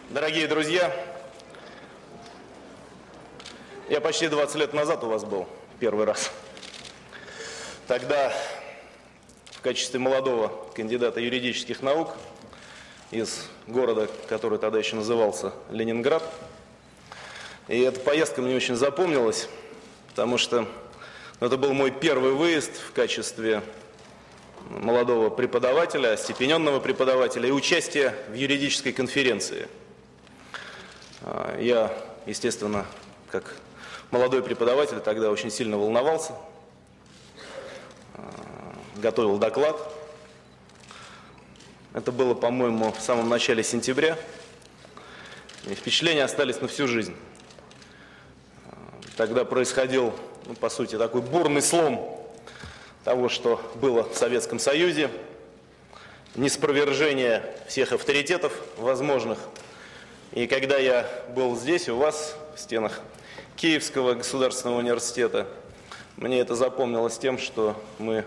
Дорогие друзья, я почти 20 лет назад у вас был первый раз. Тогда в качестве молодого кандидата юридических наук из города, который тогда еще назывался Ленинград. И эта поездка мне очень запомнилась, потому что это был мой первый выезд в качестве молодого преподавателя, остепененного преподавателя и участие в юридической конференции. Я, естественно, как молодой преподаватель тогда очень сильно волновался, готовил доклад. Это было, по-моему, в самом начале сентября. И впечатления остались на всю жизнь. Тогда происходил, по сути, такой бурный слом того, что было в Советском Союзе, неспровержение всех авторитетов возможных. И когда я был здесь, у вас, в стенах Киевского государственного университета, мне это запомнилось тем, что мы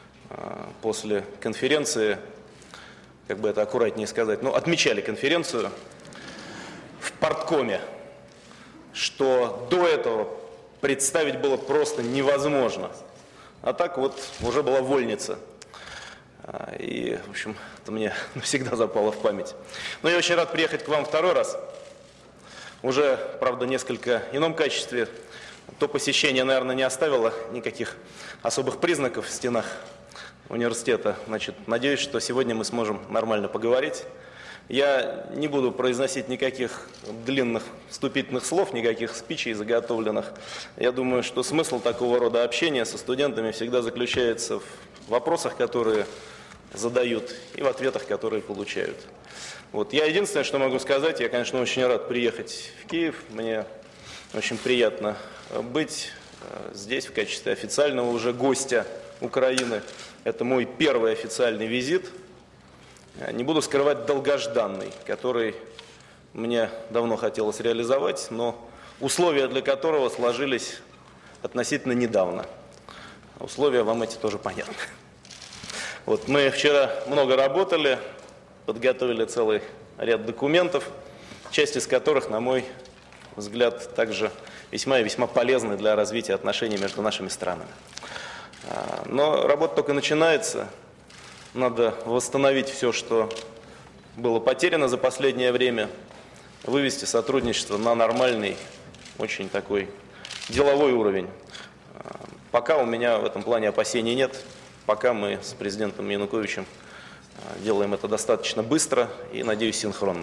после конференции, как бы это аккуратнее сказать, отмечали конференцию в парткоме, что до этого представить было просто невозможно. А так вот уже была вольница. И, в общем, это мне навсегда запало в память. Но я очень рад приехать к вам второй раз. Уже, правда, в несколько ином качестве. То посещение, наверное, не оставило никаких особых признаков в стенах университета. Значит, надеюсь, что сегодня мы сможем нормально поговорить. Я не буду произносить никаких длинных вступительных слов, никаких спичей заготовленных. Я думаю, что смысл такого рода общения со студентами всегда заключается в вопросах, которые задают, и в ответах, которые получают. Вот. Я единственное, что могу сказать, я, конечно, очень рад приехать в Киев. Мне очень приятно быть здесь в качестве официального уже гостя Украины. Это мой первый официальный визит. Не буду скрывать, долгожданный, который мне давно хотелось реализовать, но условия для которого сложились относительно недавно. Условия вам эти тоже понятны. Вот, мы вчера много работали, подготовили целый ряд документов, часть из которых, на мой взгляд, также весьма и весьма полезны для развития отношений между нашими странами. Но работа только начинается. Надо восстановить все, что было потеряно за последнее время, вывести сотрудничество на нормальный, очень такой деловой уровень. Пока у меня в этом плане опасений нет. Пока мы с президентом Януковичем делаем это достаточно быстро и, надеюсь, синхронно.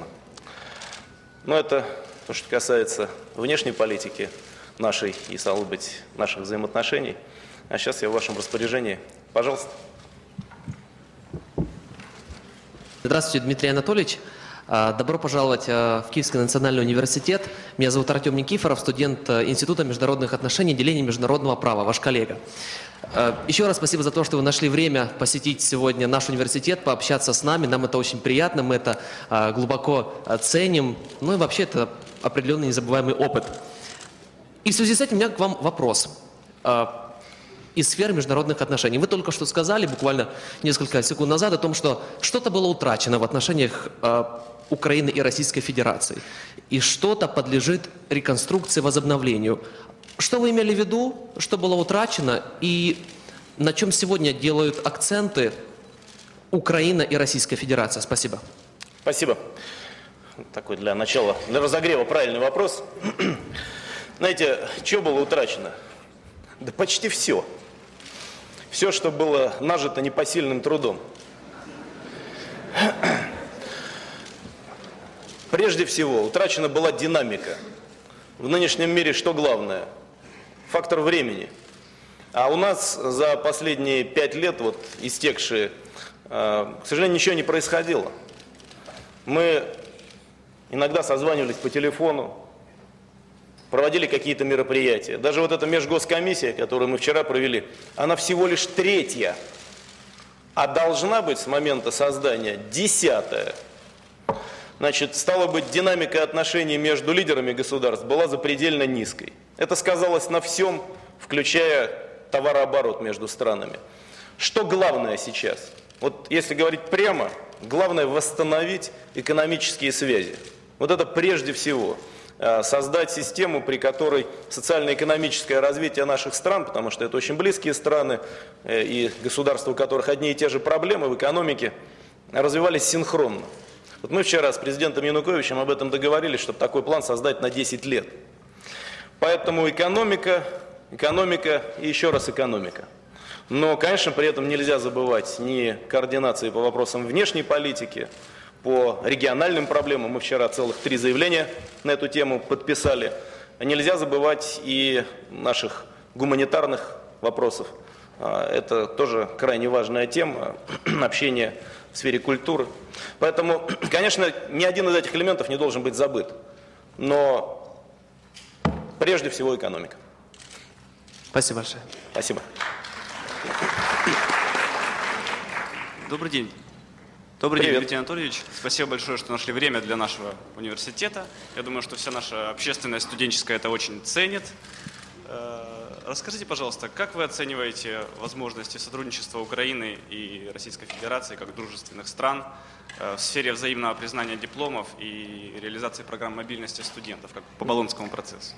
Но это то, что касается внешней политики нашей и, стало быть, наших взаимоотношений. А сейчас я в вашем распоряжении. Пожалуйста. Здравствуйте, Дмитрий Анатольевич. Добро пожаловать в Киевский национальный университет. Меня зовут Артем Никифоров, студент Института международных отношений и деления международного права, ваш коллега. Еще раз спасибо за то, что вы нашли время посетить сегодня наш университет, пообщаться с нами. Нам это очень приятно, мы это глубоко ценим. Ну и вообще это определенный незабываемый опыт. И в связи с этим у меня к вам вопрос. Из сферы международных отношений. Вы только что сказали, буквально несколько секунд назад, о том, что что-то было утрачено в отношениях Украины и Российской Федерации. И что-то подлежит реконструкции, возобновлению. Что вы имели в виду, что было утрачено, и на чем сегодня делают акценты Украина и Российская Федерация? Спасибо. Спасибо. Такой для начала, для разогрева правильный вопрос. Знаете, что было утрачено? Да почти все. Все, что было нажито непосильным трудом. Прежде всего, утрачена была динамика. В нынешнем мире что главное? Фактор времени. А у нас за последние 5 лет, вот истекшие, к сожалению, ничего не происходило. Мы иногда созванивались по телефону, проводили какие-то мероприятия. Даже вот эта межгоскомиссия, которую мы вчера провели, она всего лишь 3-я, а должна быть с момента создания 10-я. Значит, стало быть, динамика отношений между лидерами государств была запредельно низкой. Это сказалось на всем, включая товарооборот между странами. Что главное сейчас? Вот если говорить прямо, главное восстановить экономические связи. Вот это прежде всего. Создать систему, при которой социально-экономическое развитие наших стран, потому что это очень близкие страны и государства, у которых одни и те же проблемы в экономике, развивались синхронно. Вот мы вчера с президентом Януковичем об этом договорились, чтобы такой план создать на 10 лет. Поэтому экономика и еще раз экономика. Но, конечно, при этом нельзя забывать ни координации по вопросам внешней политики, по региональным проблемам. Мы вчера целых 3 заявления на эту тему подписали. Нельзя забывать и наших гуманитарных вопросов. Это тоже крайне важная тема, общение в сфере культуры. Поэтому, конечно, ни один из этих элементов не должен быть забыт. Но прежде всего экономика. Спасибо большое. Спасибо. Добрый день. Добрый день, Привет. Дмитрий Анатольевич. Спасибо большое, что нашли время для нашего университета. Я думаю, что вся наша общественность студенческая это очень ценит. Расскажите, пожалуйста, как вы оцениваете возможности сотрудничества Украины и Российской Федерации как дружественных стран в сфере взаимного признания дипломов и реализации программ мобильности студентов, как по Болонскому процессу?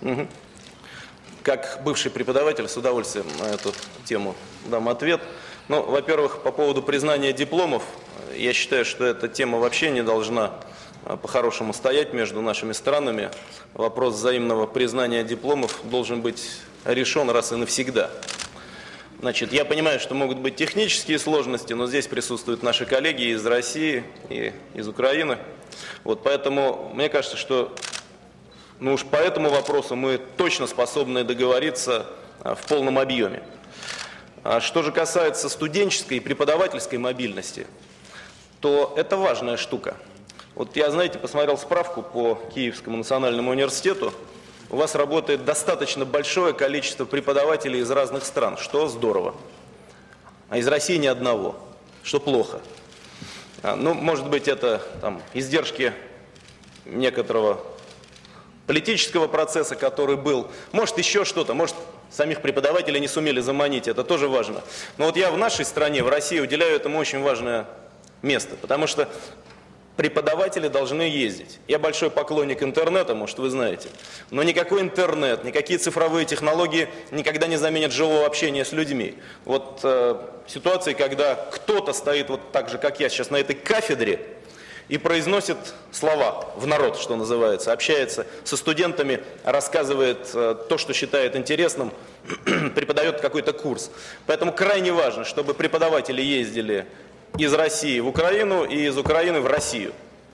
Как бывший преподаватель с удовольствием на эту тему дам ответ. Ну, во-первых, по поводу признания дипломов, я считаю, что эта тема вообще не должна по-хорошему стоять между нашими странами. Вопрос взаимного признания дипломов должен быть решен раз и навсегда. Значит, я понимаю, что могут быть технические сложности, но здесь присутствуют наши коллеги из России и из Украины. Вот, поэтому мне кажется, что уж по этому вопросу мы точно способны договориться в полном объеме. Что же касается студенческой и преподавательской мобильности, то это важная штука. Вот я, знаете, посмотрел справку по Киевскому национальному университету. У вас работает достаточно большое количество преподавателей из разных стран, что здорово. А из России ни одного, что плохо. Ну, может быть, это там издержки некоторого политического процесса, который был. Может, еще что-то, может, самих преподавателей не сумели заманить, это тоже важно. Но вот я в нашей стране, в России, уделяю этому очень важное место, потому что преподаватели должны ездить. Я большой поклонник интернета, может, вы знаете, но никакой интернет, никакие цифровые технологии никогда не заменят живого общения с людьми. Вот ситуации, когда кто-то стоит вот так же, как я сейчас на этой кафедре, и произносит слова в народ, что называется, общается со студентами, рассказывает то, что считает интересным, преподает какой-то курс. Поэтому крайне важно, чтобы преподаватели ездили из России в Украину и из Украины в Россию.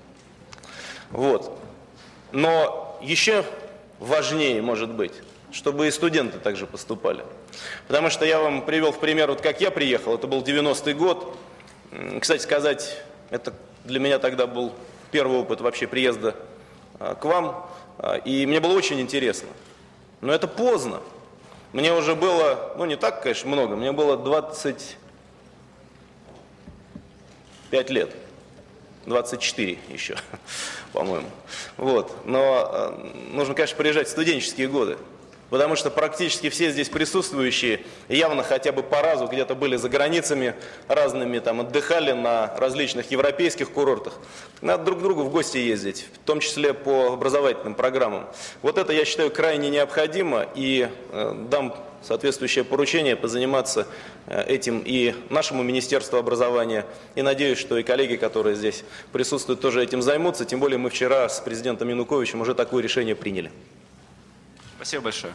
Вот. Но еще важнее, может быть, чтобы и студенты также поступали. Потому что я вам привел в пример, вот как я приехал, это был 90-й год. Кстати сказать, это для меня тогда был первый опыт вообще приезда к вам, и мне было очень интересно. Но это поздно. Мне уже было, ну не так, конечно, много, мне было 25 лет. 24 еще, по-моему. Вот. Но нужно, конечно, приезжать в студенческие годы. Потому что практически все здесь присутствующие явно хотя бы по разу где-то были за границами разными, там отдыхали на различных европейских курортах. Надо друг к другу в гости ездить, в том числе по образовательным программам. Вот это, я считаю, крайне необходимо, и дам соответствующее поручение позаниматься этим и нашему Министерству образования. И надеюсь, что и коллеги, которые здесь присутствуют, тоже этим займутся. Тем более мы вчера с президентом Януковичем уже такое решение приняли. Спасибо большое.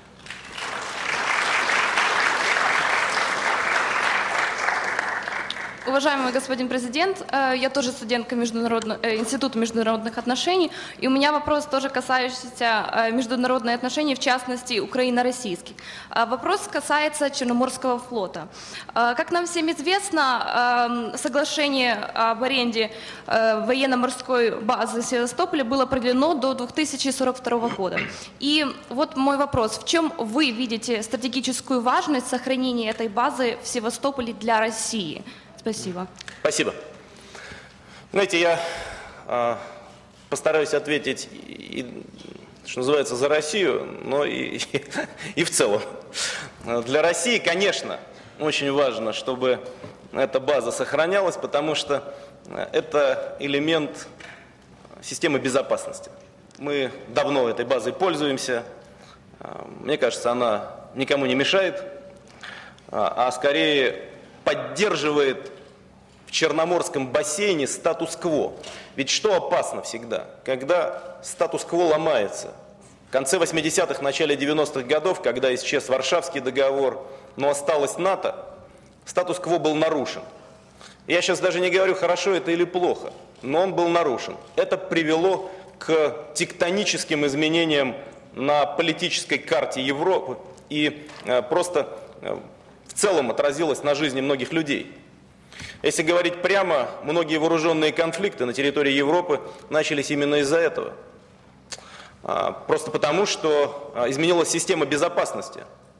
Уважаемый господин президент, я тоже студентка Института международных отношений, и у меня вопрос тоже касающийся международных отношений, в частности, украино-российских. Вопрос касается Черноморского флота. Как нам всем известно, соглашение об аренде военно-морской базы в Севастополе было продлено до 2042 года. И вот мой вопрос, в чем вы видите стратегическую важность сохранения этой базы в Севастополе для России? Спасибо. Спасибо. Знаете, я постараюсь ответить, что называется, за Россию, но и в целом. Для России, конечно, очень важно, чтобы эта база сохранялась, потому что это элемент системы безопасности. Мы давно этой базой пользуемся. Мне кажется, она никому не мешает, а скорее поддерживает в Черноморском бассейне статус-кво. Ведь что опасно всегда? Когда статус-кво ломается. В конце 80-х, начале 90-х годов, когда исчез Варшавский договор, но осталось НАТО, статус-кво был нарушен. Я сейчас даже не говорю, хорошо это или плохо, но он был нарушен. Это привело к тектоническим изменениям на политической карте Европы и просто в целом отразилось на жизни многих людей. Если говорить прямо, многие вооруженные конфликты на территории Европы начались именно из-за этого. Просто потому, что изменилась система безопасности,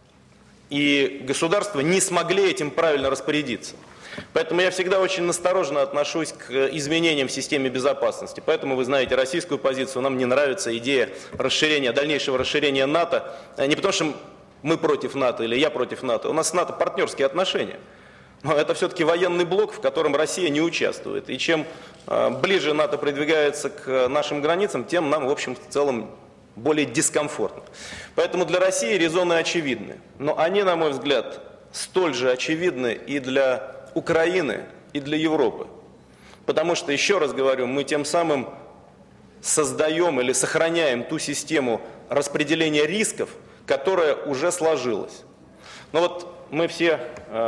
и государства не смогли этим правильно распорядиться. Поэтому я всегда очень настороженно отношусь к изменениям в системе безопасности. Поэтому вы знаете российскую позицию, нам не нравится идея расширения, дальнейшего расширения НАТО. Не потому что мы против НАТО или я против НАТО, у нас с НАТО партнерские отношения. Но это все-таки военный блок, в котором Россия не участвует. И чем ближе НАТО продвигается к нашим границам, тем нам, в общем, в целом более дискомфортно. Поэтому для России резоны очевидны. Но они, на мой взгляд, столь же очевидны и для Украины, и для Европы. Потому что, еще раз говорю, мы тем самым создаем или сохраняем ту систему распределения рисков, которая уже сложилась. Но вот мы все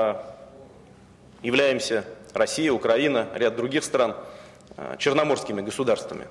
являемся, Россия, Украина, ряд других стран, черноморскими государствами.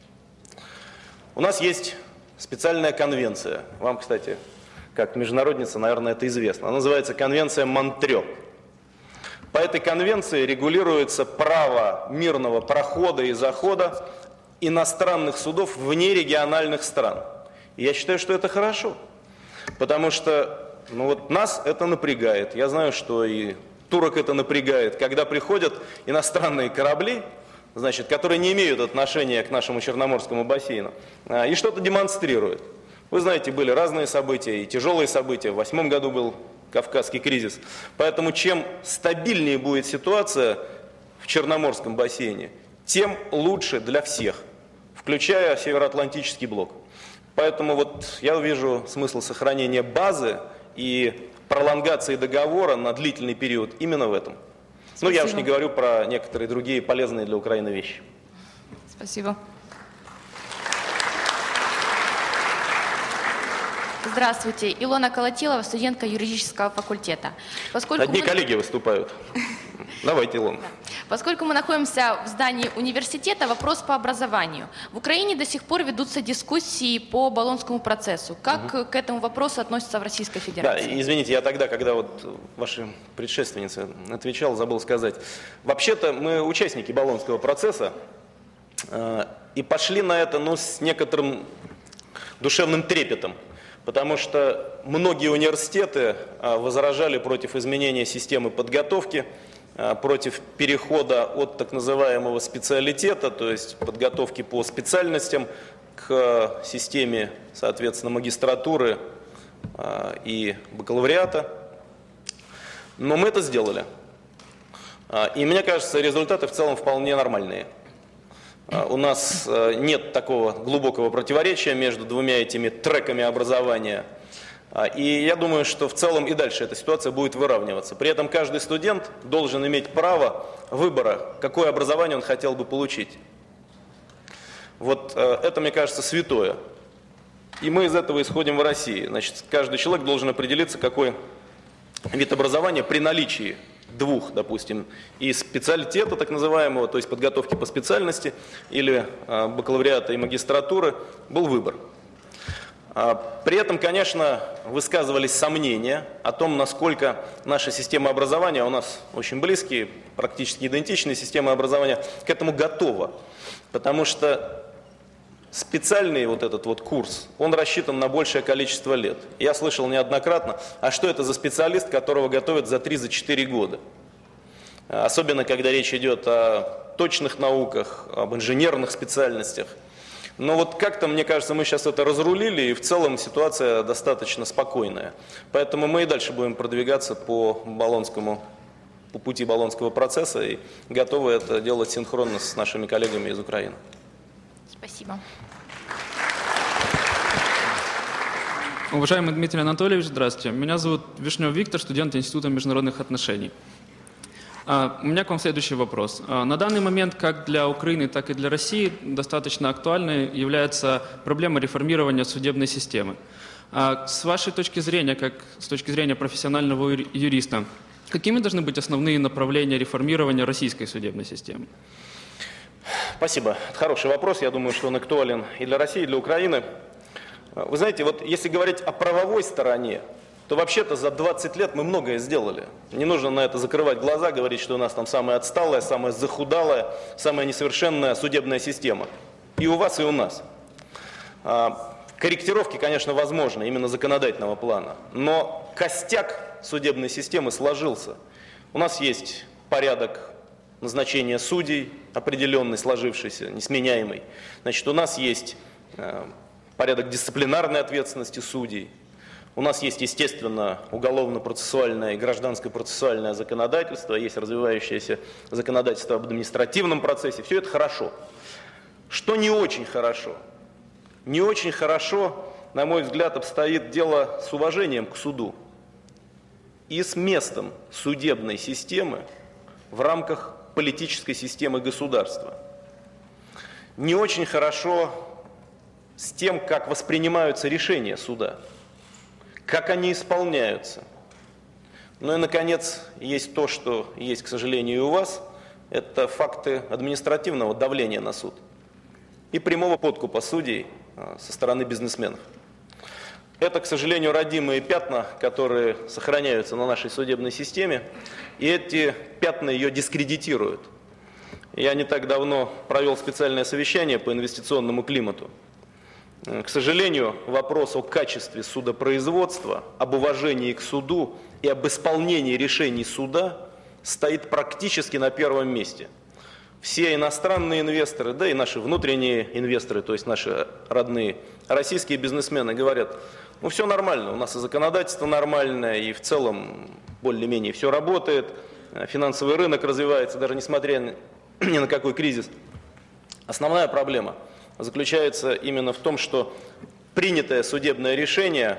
У нас есть специальная конвенция. Вам, кстати, как международница, наверное, это известно. Она называется Конвенция Монтрё. По этой конвенции регулируется право мирного прохода и захода иностранных судов вне региональных стран. И я считаю, что это хорошо, потому что нас это напрягает. Я знаю, что и турок это напрягает, когда приходят иностранные корабли, значит, которые не имеют отношения к нашему Черноморскому бассейну, и что-то демонстрируют. Вы знаете, были разные события, и тяжелые события. В 2008 году был Кавказский кризис. Поэтому чем стабильнее будет ситуация в Черноморском бассейне, тем лучше для всех, включая Североатлантический блок. Поэтому вот я вижу смысл сохранения базы и пролонгации договора на длительный период именно в этом. Ну, я уж не говорю про некоторые другие полезные для Украины вещи. Спасибо. Здравствуйте. Илона Колотилова, студентка юридического факультета. Одни коллеги выступают. Давайте, Илона. Поскольку мы находимся в здании университета, вопрос по образованию. В Украине до сих пор ведутся дискуссии по Болонскому процессу. Как к этому вопросу относятся в Российской Федерации? Да, извините, я тогда, когда вот ваша предшественница отвечала, забыл сказать. Вообще-то мы участники Болонского процесса и пошли на это, с некоторым душевным трепетом. Потому что многие университеты возражали против изменения системы подготовки, против перехода от так называемого специалитета, то есть подготовки по специальностям, к системе, соответственно, магистратуры и бакалавриата. Но мы это сделали. И мне кажется, результаты в целом вполне нормальные. У нас нет такого глубокого противоречия между двумя этими треками образования. И я думаю, что в целом и дальше эта ситуация будет выравниваться. При этом каждый студент должен иметь право выбора, какое образование он хотел бы получить. Вот это, мне кажется, святое. И мы из этого исходим в России. Значит, каждый человек должен определиться, какой вид образования при наличии двух, допустим, и специалитета так называемого, то есть подготовки по специальности, или бакалавриата и магистратуры, был выбор. При этом, конечно, высказывались сомнения о том, насколько наша система образования, у нас очень близкие, практически идентичные системы образования, к этому готова. Потому что специальный вот этот вот курс, он рассчитан на большее количество лет. Я слышал неоднократно, а что это за специалист, которого готовят за 3-4 года? Особенно, когда речь идет о точных науках, об инженерных специальностях. Но вот как-то, мне кажется, мы сейчас это разрулили, и в целом ситуация достаточно спокойная. Поэтому мы и дальше будем продвигаться по пути Болонского процесса и готовы это делать синхронно с нашими коллегами из Украины. Спасибо. Уважаемый Дмитрий Анатольевич, здравствуйте. Меня зовут Вишнев Виктор, студент Института международных отношений. У меня к вам следующий вопрос. На данный момент как для Украины, так и для России достаточно актуальной является проблема реформирования судебной системы. С вашей точки зрения, как с точки зрения профессионального юриста, какими должны быть основные направления реформирования российской судебной системы? Спасибо. Это хороший вопрос. Я думаю, что он актуален и для России, и для Украины. Вы знаете, вот если говорить о правовой стороне, то вообще-то за 20 лет мы многое сделали. Не нужно на это закрывать глаза, говорить, что у нас там самая отсталая, самая захудалая, самая несовершенная судебная система. И у вас, и у нас. Корректировки, конечно, возможны, именно законодательного плана. Но костяк судебной системы сложился. У нас есть порядок назначения судей, определенный, сложившийся, несменяемый. Значит, у нас есть порядок дисциплинарной ответственности судей. У нас есть, естественно, уголовно-процессуальное и гражданско-процессуальное законодательство, есть развивающееся законодательство об административном процессе. Все это хорошо. Что не очень хорошо? Не очень хорошо, на мой взгляд, обстоит дело с уважением к суду и с местом судебной системы в рамках политической системы государства. Не очень хорошо с тем, как воспринимаются решения суда, как они исполняются. Ну и, наконец, есть то, что есть, к сожалению, и у вас, это факты административного давления на суд и прямого подкупа судей со стороны бизнесменов. Это, к сожалению, родимые пятна, которые сохраняются на нашей судебной системе, и эти пятна ее дискредитируют. Я не так давно провел специальное совещание по инвестиционному климату. К сожалению, вопрос о качестве судопроизводства, об уважении к суду и об исполнении решений суда стоит практически на первом месте. Все иностранные инвесторы, да и наши внутренние инвесторы, то есть наши родные российские бизнесмены говорят, ну все нормально, у нас и законодательство нормальное, и в целом более-менее все работает, финансовый рынок развивается, даже несмотря ни на какой кризис. Основная проблема заключается именно в том, что принятое судебное решение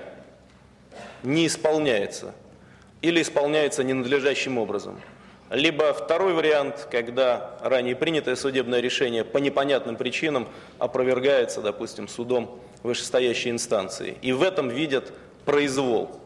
не исполняется или исполняется ненадлежащим образом. Либо второй вариант, когда ранее принятое судебное решение по непонятным причинам опровергается, допустим, судом вышестоящей инстанции. И в этом видят произвол,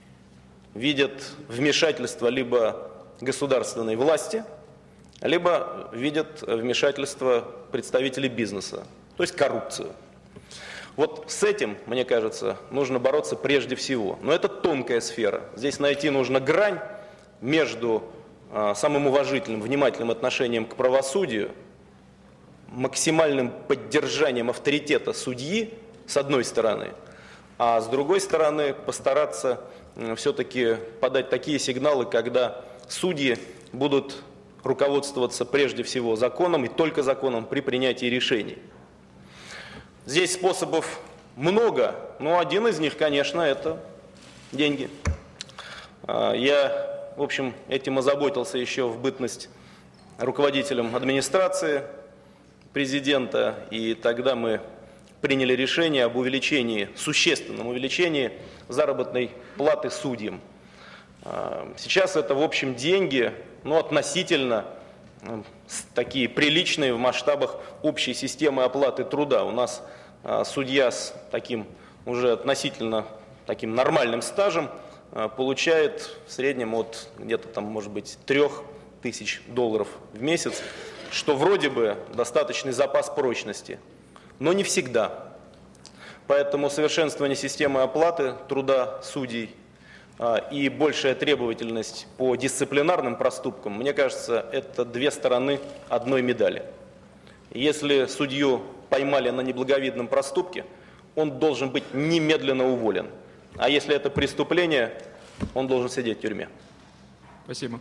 видят вмешательство либо государственной власти, либо видят вмешательство представителей бизнеса, то есть коррупцию. Вот с этим, мне кажется, нужно бороться прежде всего. Но это тонкая сфера. Здесь найти нужно грань между самым уважительным, внимательным отношением к правосудию, максимальным поддержанием авторитета судьи, с одной стороны, а с другой стороны постараться все-таки подать такие сигналы, когда судьи будут руководствоваться прежде всего законом и только законом при принятии решений. Здесь способов много, но один из них, конечно, это деньги. Я, в общем, этим озаботился еще в бытность руководителем администрации президента, и тогда мы приняли решение об увеличении, существенном увеличении заработной платы судьям. Сейчас это, в общем, деньги, но относительно такие приличные в масштабах общей системы оплаты труда. У нас судья с таким уже относительно таким нормальным стажем получает в среднем от где-то там, может быть, $3000 в месяц, что вроде бы достаточный запас прочности, но не всегда. Поэтому совершенствование системы оплаты труда судей и большая требовательность по дисциплинарным проступкам, мне кажется, это две стороны одной медали. Если судью поймали на неблаговидном проступке, он должен быть немедленно уволен. А если это преступление, он должен сидеть в тюрьме. Спасибо.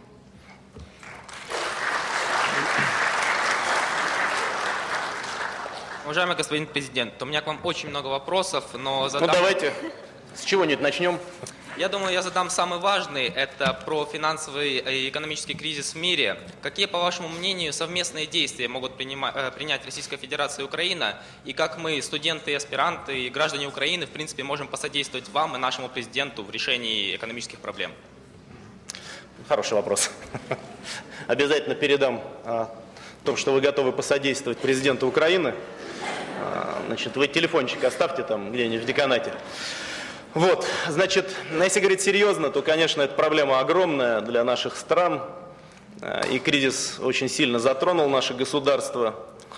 Уважаемый господин президент, у меня к вам очень много вопросов, но Ну давайте с чего-нибудь начнем. Я думаю, я задам самый важный. Это про финансовый и экономический кризис в мире. Какие, по вашему мнению, совместные действия могут принять Российская Федерация и Украина? И как мы, студенты, аспиранты и граждане Украины, в принципе, можем посодействовать вам и нашему президенту в решении экономических проблем? Хороший вопрос. Обязательно передам о том, что вы готовы посодействовать президенту Украины. Значит, вы телефончик оставьте там где-нибудь в деканате. Вот, значит, если говорить серьезно, то, конечно, эта проблема огромная для наших стран, и кризис очень сильно затронул наше государство,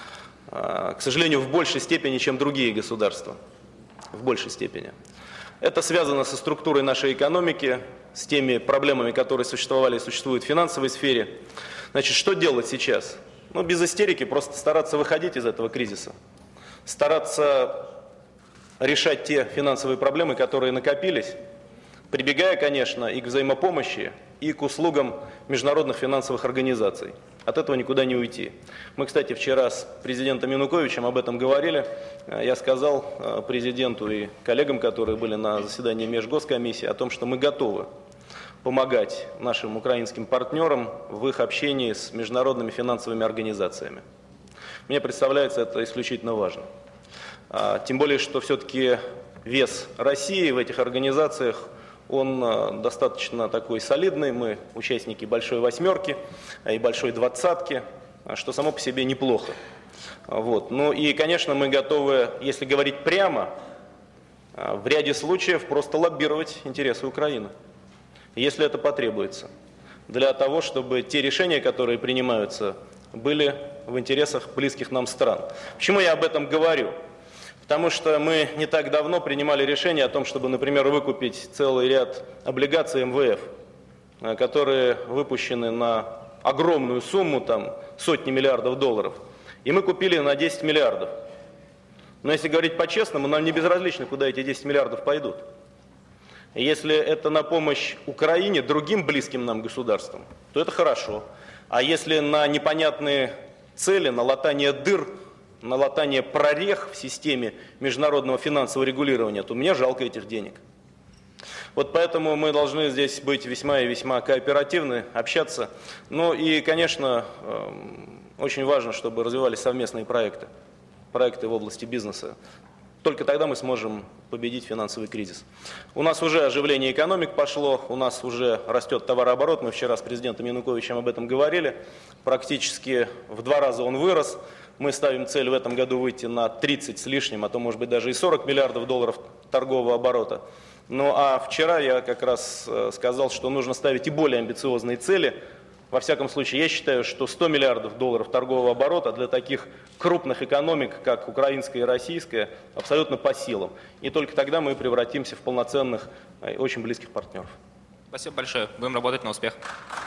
к сожалению, в большей степени, чем другие государства, в большей степени. Это связано со структурой нашей экономики, с теми проблемами, которые существовали и существуют в финансовой сфере. Значит, что делать сейчас? Ну, без истерики, просто стараться выходить из этого кризиса, стараться решать те финансовые проблемы, которые накопились, прибегая, конечно, и к взаимопомощи, и к услугам международных финансовых организаций. От этого никуда не уйти. Мы, кстати, вчера с президентом Януковичем об этом говорили. Я сказал президенту и коллегам, которые были на заседании Межгоскомиссии, о том, что мы готовы помогать нашим украинским партнерам в их общении с международными финансовыми организациями. Мне представляется это исключительно важно. Тем более, что все-таки вес России в этих организациях, он достаточно такой солидный. Мы участники Большой Восьмерки и Большой Двадцатки, что само по себе неплохо. Вот. Ну и, конечно, мы готовы, если говорить прямо, в ряде случаев просто лоббировать интересы Украины, если это потребуется, для того, чтобы те решения, которые принимаются, были в интересах близких нам стран. Почему я об этом говорю? Потому что мы не так давно принимали решение о том, чтобы, например, выкупить целый ряд облигаций МВФ, которые выпущены на огромную сумму, там, сотни миллиардов долларов. И мы купили на 10 миллиардов. Но если говорить по-честному, нам не безразлично, куда эти 10 миллиардов пойдут. Если это на помощь Украине, другим близким нам государствам, то это хорошо. А если на непонятные цели, на латание дыр, на латание прорех в системе международного финансового регулирования, то мне жалко этих денег. Вот поэтому мы должны здесь быть весьма и весьма кооперативны, общаться. Ну и, конечно, очень важно, чтобы развивались совместные проекты в области бизнеса. Только тогда мы сможем победить финансовый кризис. У нас уже оживление экономик пошло, у нас уже растет товарооборот. Мы вчера с президентом Януковичем об этом говорили. Практически в 2 раза он вырос. Мы ставим цель в этом году выйти на 30 с лишним, а то может быть даже и 40 миллиардов долларов торгового оборота. Ну а вчера я как раз сказал, что нужно ставить и более амбициозные цели. Во всяком случае, я считаю, что 100 миллиардов долларов торгового оборота для таких крупных экономик, как украинская и российская, абсолютно по силам. И только тогда мы превратимся в полноценных, очень близких партнеров. Спасибо большое. Будем работать на успех.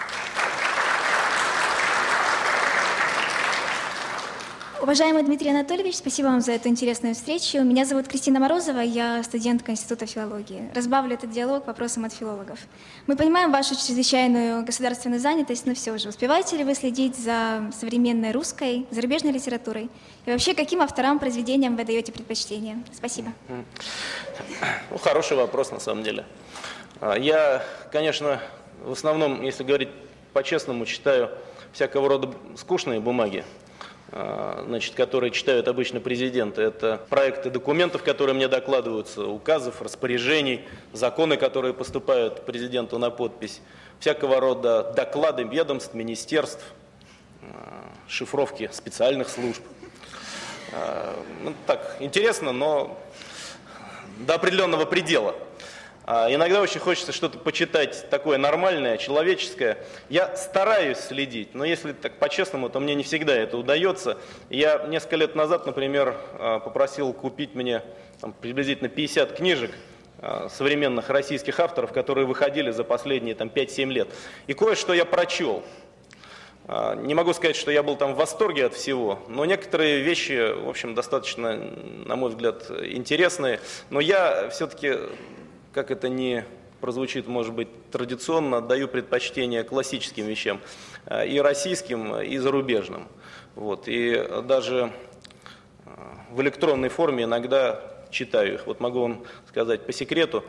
Уважаемый Дмитрий Анатольевич, спасибо вам за эту интересную встречу. Меня зовут Кристина Морозова, я студентка Института филологии. Разбавлю этот диалог вопросом от филологов. Мы понимаем вашу чрезвычайную государственную занятость, но все же, успеваете ли вы следить за современной русской, зарубежной литературой? И вообще, каким авторам, произведениям вы даете предпочтение? Спасибо. Ну, хороший вопрос, на самом деле. Я, конечно, в основном, если говорить по-честному, читаю всякого рода скучные бумаги, значит, которые читают обычно президенты. Это проекты документов, которые мне докладываются, указов, распоряжений, законы, которые поступают президенту на подпись, всякого рода доклады ведомств, министерств, шифровки специальных служб. Ну, так, интересно, но до определенного предела. Иногда очень хочется что-то почитать такое нормальное, человеческое. Я стараюсь следить, но если так по-честному, то мне не всегда это удается. Я несколько лет назад, например, попросил купить мне приблизительно 50 книжек современных российских авторов, которые выходили за последние 5-7 лет. И кое-что я прочел. Не могу сказать, что я был там в восторге от всего, но некоторые вещи, в общем, достаточно, на мой взгляд, интересные. Но я все-таки, как это ни прозвучит, может быть, традиционно, отдаю предпочтение классическим вещам, и российским, и зарубежным. Вот. И даже в электронной форме иногда читаю их. Вот могу вам сказать по секрету,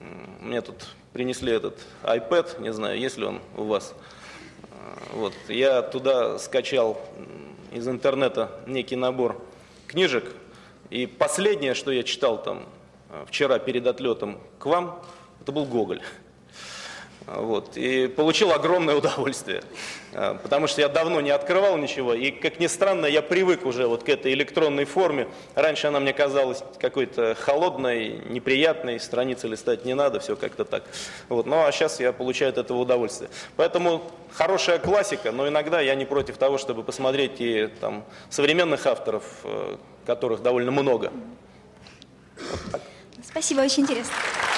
Мне тут принесли этот iPad, не знаю, есть ли он у вас. Вот. Я туда скачал из интернета некий набор книжек. И последнее, что я читал там вчера перед отлетом к вам, это был Гоголь. Вот. И получил огромное удовольствие, потому что я давно не открывал ничего, и, как ни странно, я привык уже вот к этой электронной форме. Раньше она мне казалась какой-то холодной, неприятной, страницы листать не надо, все как-то так. Вот. Ну а сейчас я получаю от этого удовольствие. Поэтому хорошая классика, но иногда я не против того, чтобы посмотреть и там современных авторов, которых довольно много. Вот так. Спасибо, очень интересно.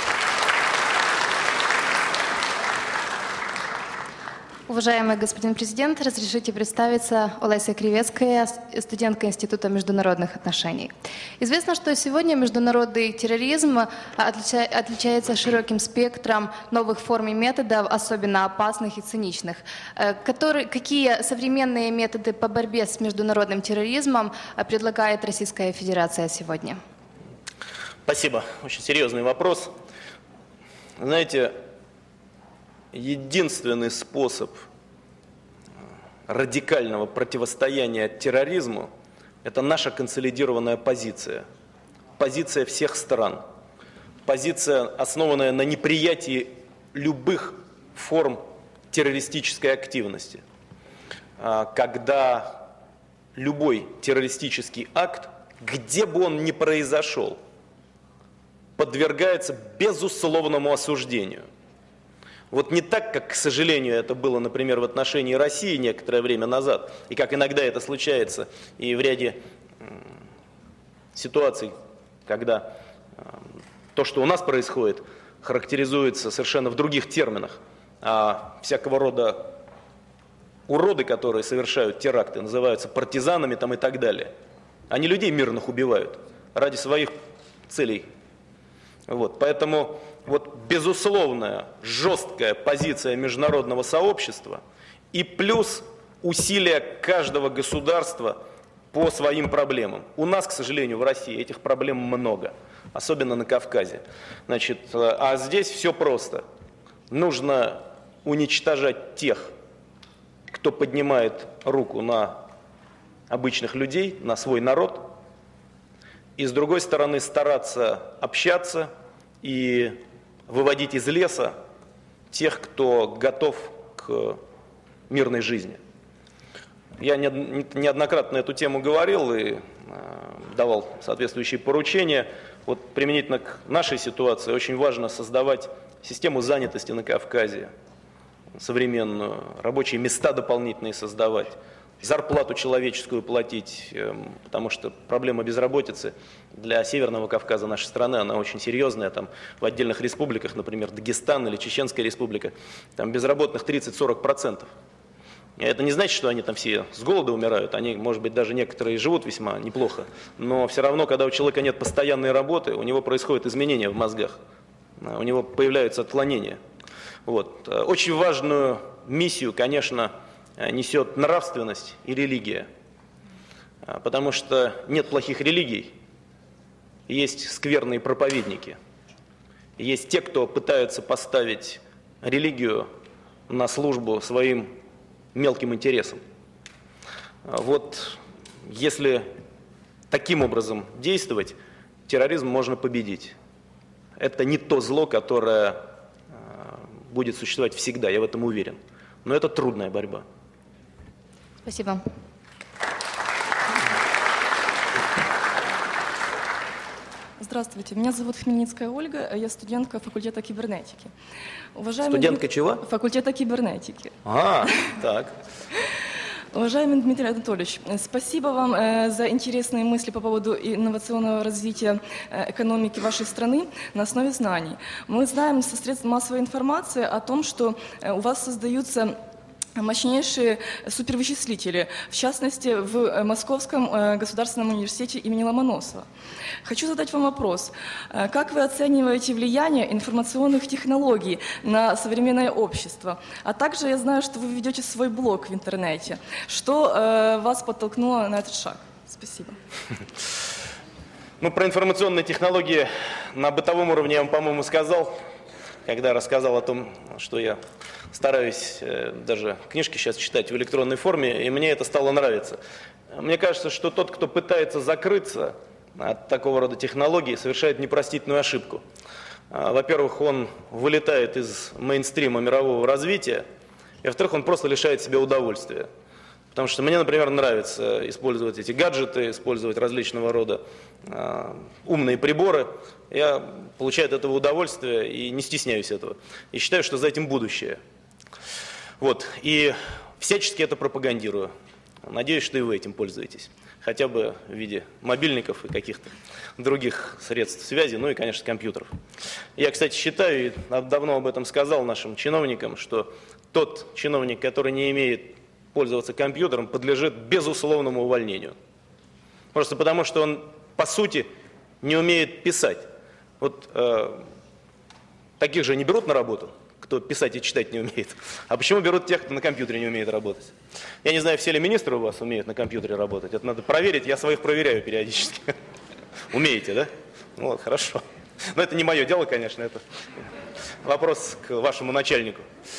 Уважаемый господин президент, разрешите представиться Олеся Кривецкая, студентка Института международных отношений. Известно, что сегодня международный терроризм отличается широким спектром новых форм и методов, особенно опасных и циничных. Какие современные методы по борьбе с международным терроризмом предлагает Российская Федерация сегодня? Спасибо. Очень серьезный вопрос. Знаете, единственный способ радикального противостояния терроризму – это наша консолидированная позиция. Позиция всех стран. Позиция, основанная на неприятии любых форм террористической активности. Когда любой террористический акт, где бы он ни произошел, подвергается безусловному осуждению. Вот не так, как, к сожалению, это было, например, в отношении России некоторое время назад, и как иногда это случается и в ряде ситуаций, когда то, что у нас происходит, характеризуется совершенно в других терминах, а всякого рода уроды, которые совершают теракты, называются партизанами там, и так далее. Они людей мирных убивают ради своих целей. Вот, поэтому вот безусловная жесткая позиция международного сообщества и плюс усилия каждого государства по своим проблемам. У нас, к сожалению, в России этих проблем много, особенно на Кавказе. Значит, а здесь все просто. Нужно уничтожать тех, кто поднимает руку на обычных людей, на свой народ, и с другой стороны стараться общаться и выводить из леса тех, кто готов к мирной жизни. Я неоднократно эту тему говорил и давал соответствующие поручения. Вот применительно к нашей ситуации очень важно создавать систему занятости на Кавказе, современную, рабочие места дополнительные создавать, зарплату человеческую платить, потому что проблема безработицы для Северного Кавказа нашей страны, она очень серьезная. Там в отдельных республиках, например, Дагестан или Чеченская республика, там безработных 30-40%. И это не значит, что они там все с голода умирают, они, может быть, даже некоторые живут весьма неплохо, но все равно, когда у человека нет постоянной работы, у него происходят изменения в мозгах, у него появляются отклонения. Вот. Очень важную миссию, конечно, несет нравственность и религия, потому что нет плохих религий, есть скверные проповедники, есть те, кто пытаются поставить религию на службу своим мелким интересам. Вот если таким образом действовать, терроризм можно победить. Это не то зло, которое будет существовать всегда, я в этом уверен. Но это трудная борьба. Спасибо. Здравствуйте, меня зовут Хмельницкая Ольга, я студентка факультета кибернетики. Студентка чего? Факультета кибернетики. Так. Уважаемый Дмитрий Анатольевич, спасибо вам за интересные мысли по поводу инновационного развития экономики вашей страны на основе знаний. Мы знаем со средств массовой информации о том, что у вас создаются мощнейшие супервычислители, в частности, в Московском государственном университете имени Ломоносова. Хочу задать вам вопрос. Как вы оцениваете влияние информационных технологий на современное общество? А также я знаю, что вы ведете свой блог в интернете. Что вас подтолкнуло на этот шаг? Спасибо. Ну, про информационные технологии на бытовом уровне я вам, по-моему, сказал. когда рассказал о том, что я стараюсь даже книжки сейчас читать в электронной форме, и мне это стало нравиться. Мне кажется, что тот, кто пытается закрыться от такого рода технологий, совершает непростительную ошибку. Во-первых, он вылетает из мейнстрима мирового развития, и во-вторых, он просто лишает себя удовольствия. Потому что мне, например, нравится использовать эти гаджеты, использовать различного рода умные приборы. Я получаю от этого удовольствие и не стесняюсь этого. И считаю, что за этим будущее. Вот. И всячески это пропагандирую. Надеюсь, что и вы этим пользуетесь. Хотя бы в виде мобильников и каких-то других средств связи, ну и, конечно, компьютеров. Я, кстати, считаю, и давно об этом сказал нашим чиновникам, что тот чиновник, который не имеет пользоваться компьютером, подлежит безусловному увольнению. Просто потому, что он, по сути, не умеет писать. Вот таких же не берут на работу, кто писать и читать не умеет. А почему берут тех, кто на компьютере не умеет работать? Я не знаю, все ли министры у вас умеют на компьютере работать. Это надо проверить, я своих проверяю периодически. Умеете, да? Ну вот, хорошо. Но это не мое дело, конечно, это вопрос к вашему начальнику.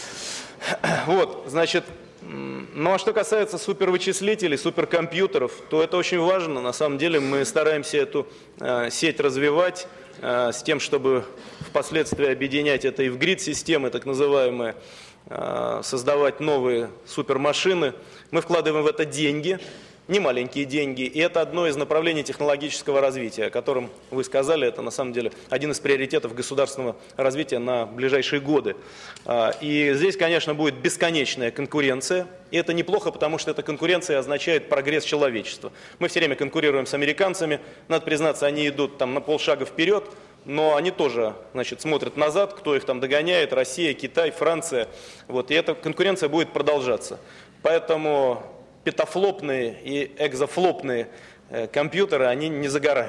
Вот, значит, ну а что касается супервычислителей, суперкомпьютеров, то это очень важно. На самом деле мы стараемся эту сеть развивать с тем, чтобы впоследствии объединять это и в грид-системы, так называемые, создавать новые супермашины. Мы вкладываем в это деньги, не маленькие деньги, и это одно из направлений технологического развития, о котором вы сказали, это на самом деле один из приоритетов государственного развития на ближайшие годы. И здесь, конечно, будет бесконечная конкуренция, и это неплохо, потому что эта конкуренция означает прогресс человечества. Мы все время конкурируем с американцами, надо признаться, они идут там на полшага вперед, но они тоже, значит, смотрят назад, кто их там догоняет, Россия, Китай, Франция, вот, и эта конкуренция будет продолжаться. Поэтому петафлопные и экзофлопные компьютеры, они не за горами.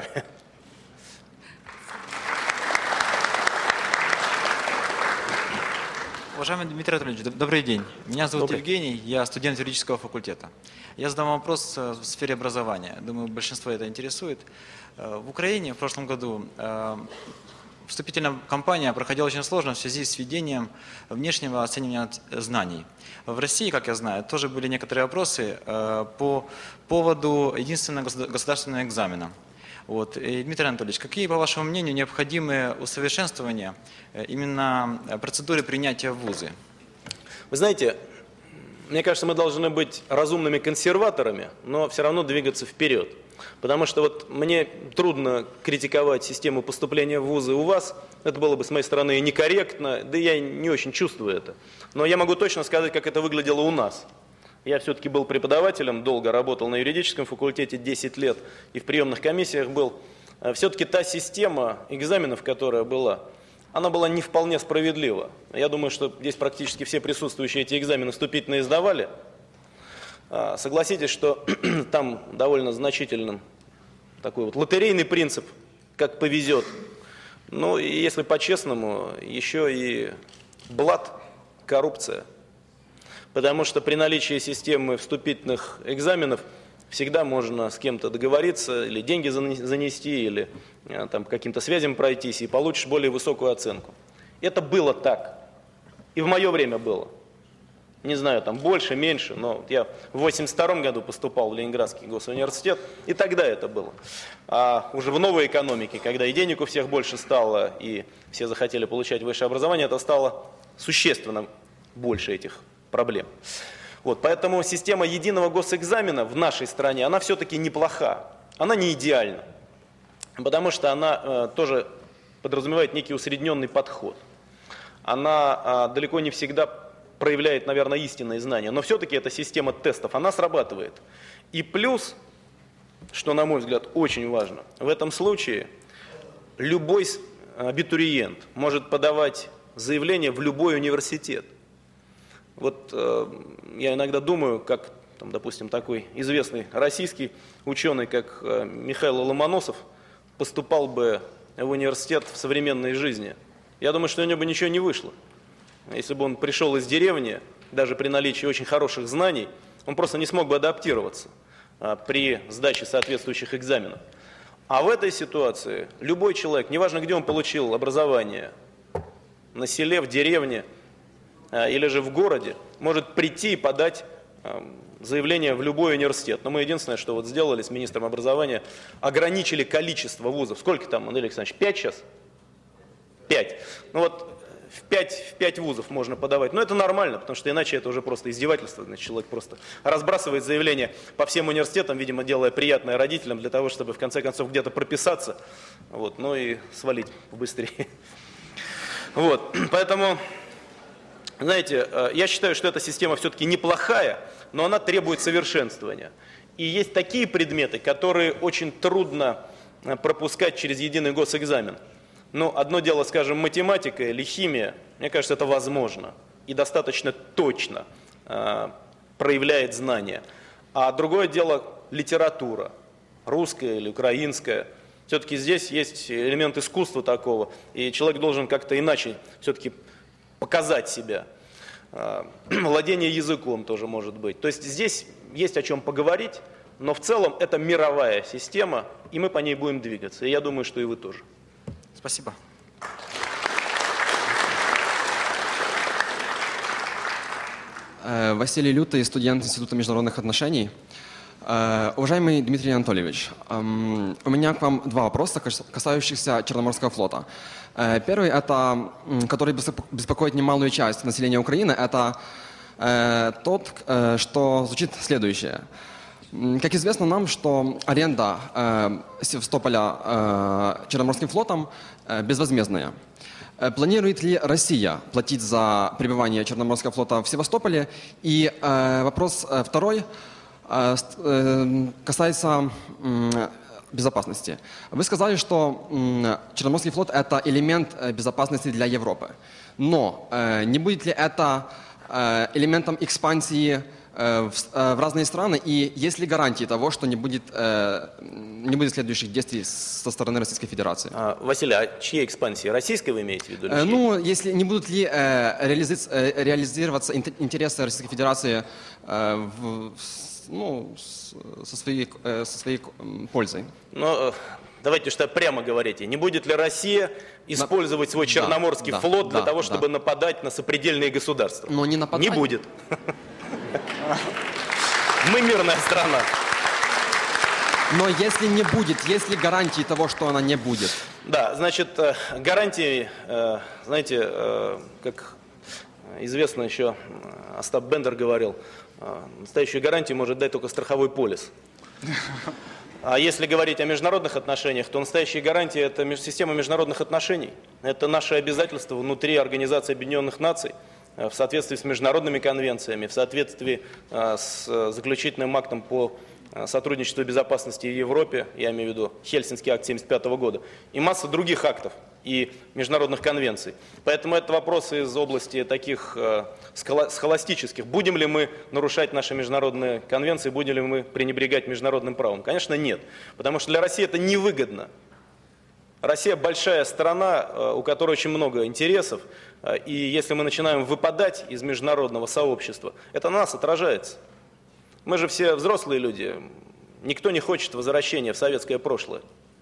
Уважаемый Дмитрий Анатольевич, добрый день. Меня зовут Евгений, я студент юридического факультета. Я задам вопрос в сфере образования. Думаю, большинство это интересует. В Украине в прошлом году вступительная кампания проходила очень сложно в связи с введением внешнего оценивания знаний. В России, как я знаю, тоже были некоторые вопросы по поводу единственного государственного экзамена. Вот. И, Дмитрий Анатольевич, какие, по вашему мнению, необходимы усовершенствования именно процедуры принятия в вузы? Вы знаете, мне кажется, мы должны быть разумными консерваторами, но все равно двигаться вперед. Потому что вот мне трудно критиковать систему поступления в вузы у вас, это было бы с моей стороны некорректно, да я не очень чувствую это. Но я могу точно сказать, как это выглядело у нас. Я все-таки был преподавателем, долго работал на юридическом факультете, 10 лет, и в приемных комиссиях был. Все-таки та система экзаменов, которая была, она была не вполне справедлива. Я думаю, что здесь практически все присутствующие эти экзамены вступительные сдавали. Согласитесь, что там довольно значительным такой вот лотерейный принцип, как повезет. Ну и если по-честному, еще и блат, коррупция. Потому что при наличии системы вступительных экзаменов всегда можно с кем-то договориться, или деньги занести, или там каким-то связям пройтись, и получишь более высокую оценку. Это было так. И в мое время было. Не знаю, там больше, меньше, но я в 1982 году поступал в Ленинградский госуниверситет, и тогда это было. А уже в новой экономике, когда и денег у всех больше стало, и все захотели получать высшее образование, это стало существенно больше этих проблем. Вот, поэтому система единого госэкзамена в нашей стране, она все-таки неплоха, она не идеальна, потому что она тоже подразумевает некий усредненный подход. Она далеко не всегда проявляет, наверное, истинные знания, но все-таки эта система тестов, она срабатывает. И плюс, что, на мой взгляд, очень важно, в этом случае любой абитуриент может подавать заявление в любой университет. Вот я иногда думаю, как, там, допустим, такой известный российский ученый, как Михаил Ломоносов, поступал бы в университет в современной жизни. Я думаю, что у него бы ничего не вышло. Если бы он пришел из деревни, даже при наличии очень хороших знаний, он просто не смог бы адаптироваться при сдаче соответствующих экзаменов. А в этой ситуации любой человек, неважно где он получил образование, на селе, в деревне или же в городе может прийти и подать заявление в любой университет. Но мы единственное, что вот сделали с министром образования, ограничили количество вузов. Сколько там, Андрей Александрович, 5 сейчас? 5. Ну вот в 5 вузов можно подавать. Но это нормально, потому что иначе это уже просто издевательство. Значит, человек просто разбрасывает заявление по всем университетам, видимо, делая приятное родителям, для того, чтобы в конце концов где-то прописаться, вот, ну и свалить побыстрее. Вот, поэтому, знаете, я считаю, что эта система все-таки неплохая, но она требует совершенствования. И есть такие предметы, которые очень трудно пропускать через единый госэкзамен. Ну, одно дело, скажем, математика или химия, мне кажется, это возможно и достаточно точно проявляет знания. А другое дело литература, русская или украинская. Все-таки здесь есть элемент искусства такого, и человек должен как-то иначе все-таки показать себя. Владение языком тоже может быть. То есть здесь есть о чем поговорить, но в целом это мировая система, и мы по ней будем двигаться. И я думаю, что и вы тоже. Спасибо. Василий Лютый, студент Института международных отношений. Уважаемый Дмитрий Анатольевич, у меня к вам два вопроса, касающихся Черноморского флота. Первый, это, который беспокоит немалую часть населения Украины, это тот, что звучит следующее. Как известно нам, что аренда Севастополя Черноморским флотом безвозмездная. Планирует ли Россия платить за пребывание Черноморского флота в Севастополе? И вопрос второй касается безопасности. Вы сказали, что Черноморский флот – это элемент безопасности для Европы. Но не будет ли это элементом экспансии в разные страны? И есть ли гарантии того, что не будет следующих действий со стороны Российской Федерации? Василий, а чьей экспансии? Российской вы имеете в виду? Ну, если не будут ли реализироваться интересы Российской Федерации со своей пользой? Но давайте что прямо говорите. Не будет ли Россия использовать свой Черноморский флот для того, чтобы нападать на сопредельные государства? Но не нападать. Не будет. Мы мирная страна. Но если не будет, есть ли гарантии того, что она не будет? Да, значит, гарантии, знаете, как известно еще, Остап Бендер говорил, настоящую гарантию может дать только страховой полис. А если говорить о международных отношениях, то настоящие гарантии – это система международных отношений. Это наши обязательства внутри Организации Объединенных Наций, в соответствии с международными конвенциями, в соответствии с заключительным актом по сотрудничеству и безопасности в Европе, я имею в виду Хельсинский акт 1975 года, и масса других актов и международных конвенций. Поэтому это вопросы из области таких схоластических. Будем ли мы нарушать наши международные конвенции, будем ли мы пренебрегать международным правом? Конечно, нет, потому что для России это невыгодно. Россия большая страна, у которой очень много интересов, и если мы начинаем выпадать из международного сообщества, это на нас отражается. Мы же все взрослые люди, никто не хочет возвращения в советское прошлое.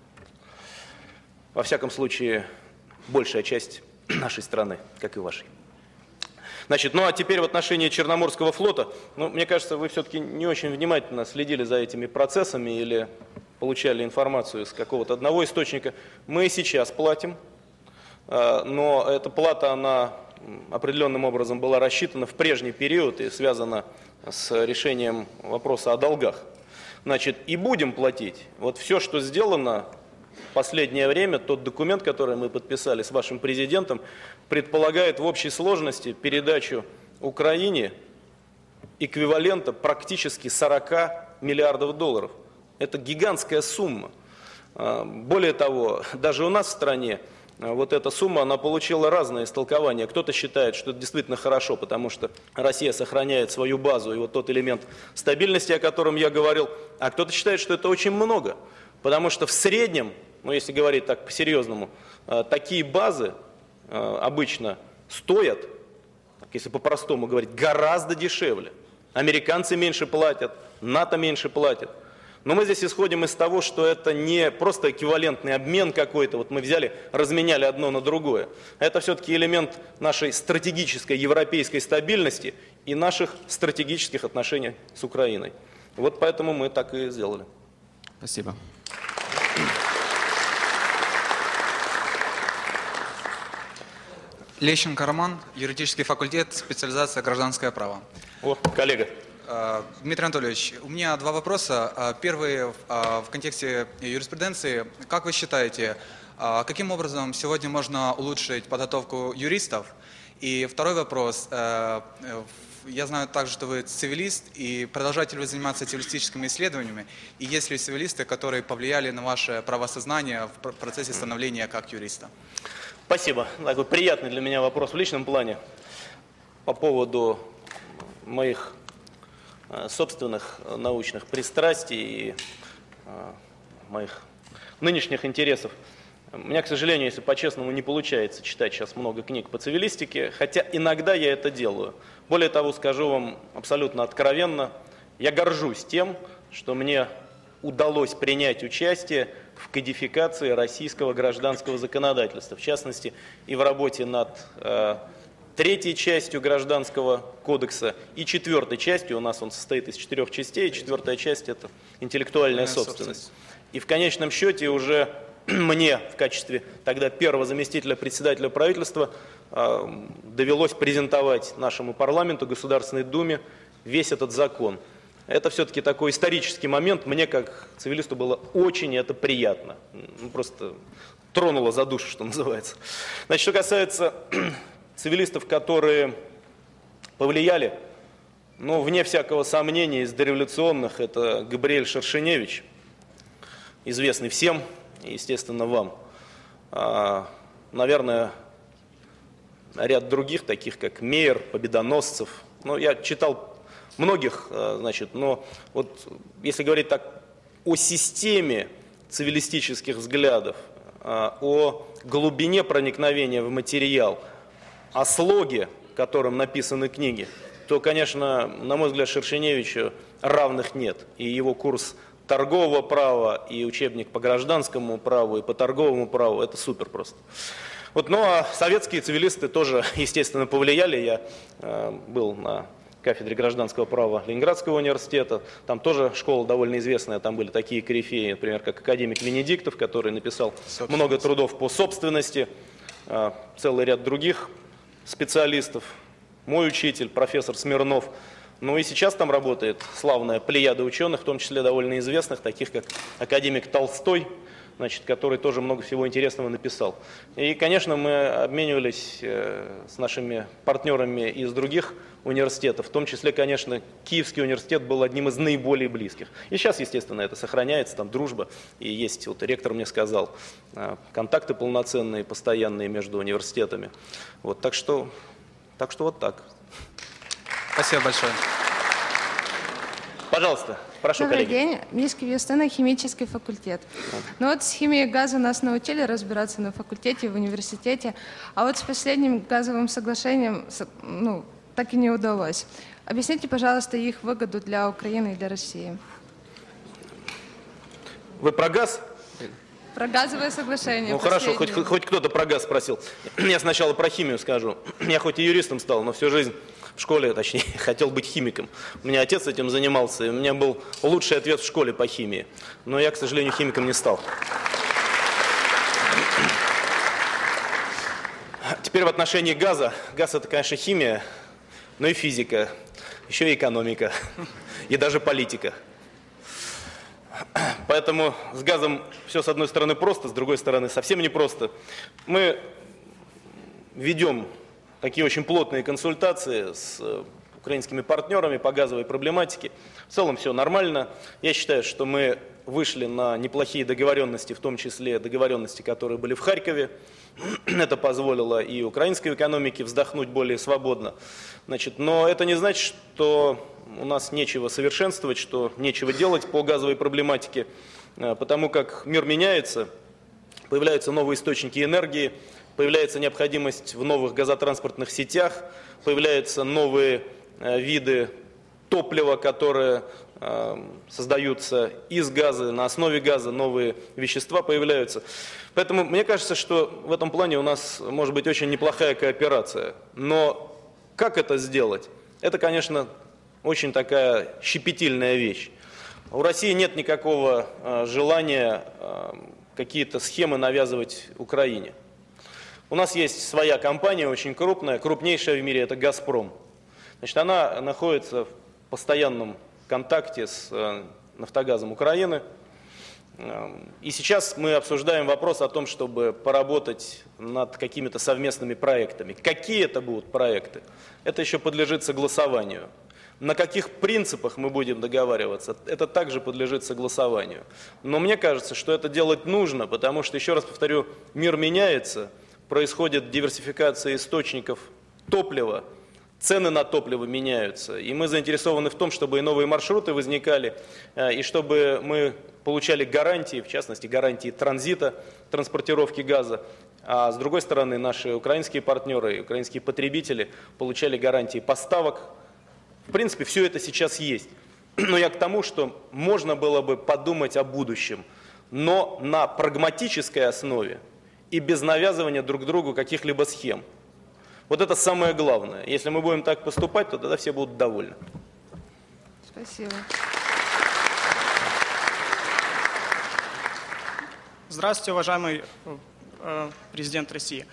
Во всяком случае, большая часть нашей страны, как и вашей. Значит, ну а теперь в отношении Черноморского флота, ну, мне кажется, вы все-таки не очень внимательно следили за этими процессами или получали информацию из какого-то одного источника. Мы и сейчас платим, но эта плата, она определенным образом была рассчитана в прежний период и связана с решением вопроса о долгах. Значит, и будем платить. Вот все, что сделано в последнее время, тот документ, который мы подписали с вашим президентом, предполагает в общей сложности передачу Украине эквивалента практически 40 миллиардов долларов. Это гигантская сумма. Более того, даже у нас в стране вот эта сумма, она получила разные истолкования. Кто-то считает, что это действительно хорошо, потому что Россия сохраняет свою базу и вот тот элемент стабильности, о котором я говорил, а кто-то считает, что это очень много, потому что в среднем, ну если говорить так по-серьезному, такие базы обычно стоят, если по-простому говорить, гораздо дешевле. Американцы меньше платят, НАТО меньше платят. Но мы здесь исходим из того, что это не просто эквивалентный обмен какой-то, вот мы взяли, разменяли одно на другое. Это все-таки элемент нашей стратегической европейской стабильности и наших стратегических отношений с Украиной. Вот поэтому мы так и сделали. Спасибо. Лещенко Роман, юридический факультет, специализация гражданское право. О, коллега. Дмитрий Анатольевич, у меня два вопроса. Первый в контексте юриспруденции. Как вы считаете, каким образом сегодня можно улучшить подготовку юристов? И второй вопрос. Я знаю также, что вы цивилист, и продолжаете ли вы заниматься цивилистическими исследованиями? И есть ли цивилисты, которые повлияли на ваше правосознание в процессе становления как юриста? Спасибо. Такой приятный для меня вопрос в личном плане по поводу моих собственных научных пристрастий и моих нынешних интересов. У меня, к сожалению, если по-честному, не получается читать сейчас много книг по цивилистике, хотя иногда я это делаю. Более того, скажу вам абсолютно откровенно, я горжусь тем, что мне удалось принять участие в кодификации российского гражданского законодательства, в частности, и в работе над третьей частью Гражданского кодекса и четвертой частью. У нас он состоит из 4 частей, четвертая часть – это интеллектуальная собственность. И в конечном счете уже мне в качестве тогда первого заместителя председателя правительства довелось презентовать нашему парламенту, Государственной Думе, весь этот закон. Это все-таки такой исторический момент. Мне, как цивилисту, было очень это приятно. Просто тронуло за душу, что называется. Значит, что касается цивилистов, которые повлияли, ну, вне всякого сомнения, из дореволюционных, это Габриэль Шершеневич, известный всем, естественно, вам. Наверное, ряд других, таких как Мейер, Победоносцев. Ну, я читал многих, значит, но вот если говорить так о системе цивилистических взглядов, о глубине проникновения в материал, о слоге, которым написаны книги, то, конечно, на мой взгляд, Шершеневичу равных нет. И его курс торгового права, и учебник по гражданскому праву, и по торговому праву – это супер просто. Вот, ну а советские цивилисты тоже, естественно, повлияли. Я был на кафедре гражданского права Ленинградского университета. Там тоже школа довольно известная, там были такие корифеи, например, как академик Венедиктов, который написал много трудов по собственности, целый ряд других специалистов, мой учитель, профессор Смирнов. Ну и сейчас там работает славная плеяда ученых, в том числе довольно известных, таких как академик Толстой, значит, который тоже много всего интересного написал. И, конечно, мы обменивались с нашими партнерами из других университетов, в том числе, конечно, Киевский университет был одним из наиболее близких. И сейчас, естественно, это сохраняется, там дружба, и есть, вот ректор мне сказал, контакты полноценные, постоянные между университетами. Вот, так что вот так. Спасибо большое. Пожалуйста, прошу, Добрый коллеги. день. Мишка Юстина, химический факультет. Ну вот с химией газа нас научили разбираться на факультете, в университете, а вот с последним газовым соглашением, ну, так и не удалось. Объясните, пожалуйста, их выгоду для Украины и для России. Вы про газ? Про газовое соглашение. Ну хорошо, хоть кто-то про газ спросил. Я сначала про химию скажу. Я хоть и юристом стал, но всю жизнь в школе, точнее, хотел быть химиком. У меня отец этим занимался, и у меня был лучший ответ в школе по химии. Но я, к сожалению, химиком не стал. Теперь в отношении газа. Газ – это, конечно, химия, но и физика, еще и экономика, и даже политика. Поэтому с газом все, с одной стороны, просто, с другой стороны, совсем непросто. Мы ведем такие очень плотные консультации с украинскими партнерами по газовой проблематике. В целом все нормально. Я считаю, что мы вышли на неплохие договоренности, в том числе договоренности, которые были в Харькове. Это позволило и украинской экономике вздохнуть более свободно. Значит, но это не значит, что у нас нечего совершенствовать, что нечего делать по газовой проблематике, потому как мир меняется, появляются новые источники энергии, появляется необходимость в новых газотранспортных сетях, появляются новые виды топлива, которое создаются из газа, на основе газа новые вещества появляются. Поэтому мне кажется, что в этом плане у нас может быть очень неплохая кооперация. Но как это сделать? Это, конечно, очень такая щепетильная вещь. У России нет никакого желания какие-то схемы навязывать Украине. У нас есть своя компания, очень крупная, крупнейшая в мире, это «Газпром». Значит, она находится в постоянном контакте с «Нафтогазом» Украины. И сейчас мы обсуждаем вопрос о том, чтобы поработать над какими-то совместными проектами. Какие это будут проекты? Это еще подлежит согласованию. На каких принципах мы будем договариваться, это также подлежит согласованию. Но мне кажется, что это делать нужно, потому что, еще раз повторю, мир меняется, происходит диверсификация источников топлива, цены на топливо меняются, и мы заинтересованы в том, чтобы и новые маршруты возникали, и чтобы мы получали гарантии, в частности, гарантии транзита, транспортировки газа, а с другой стороны, наши украинские партнеры и украинские потребители получали гарантии поставок. В принципе, все это сейчас есть. Но я к тому, что можно было бы подумать о будущем, но на прагматической основе и без навязывания друг другу каких-либо схем. Вот это самое главное. Если мы будем так поступать, то тогда все будут довольны. Спасибо. Здравствуйте, уважаемый президент России.